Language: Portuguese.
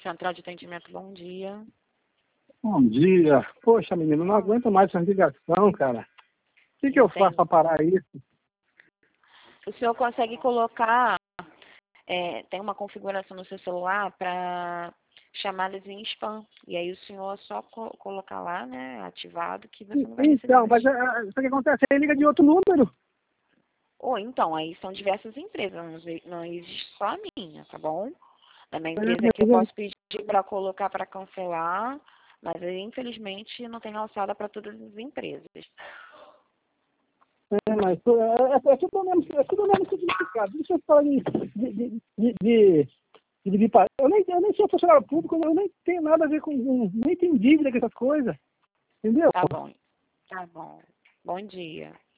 Central de atendimento, bom dia. Bom dia. Poxa, menino, não aguento mais essa ligação, cara. O que eu faço para parar isso? O senhor consegue colocar, tem uma configuração no seu celular para chamadas em spam. E aí o senhor só colocar lá, né, ativado, que você não vai receber. Então, mas o que acontece? Aí liga de outro número. Ou então, aí são diversas empresas, não existe só a minha, tá bom? Da minha empresa que eu posso pedir para colocar para cancelar, mas aí, infelizmente, não tem alçada para todas as empresas. Mas é tudo mesmo significado. Deixa eu falar eu nem sou funcionário público, eu nem tenho nada a ver nem tenho dívida com essas coisas. Entendeu? Tá bom. Tá bom. Bom dia.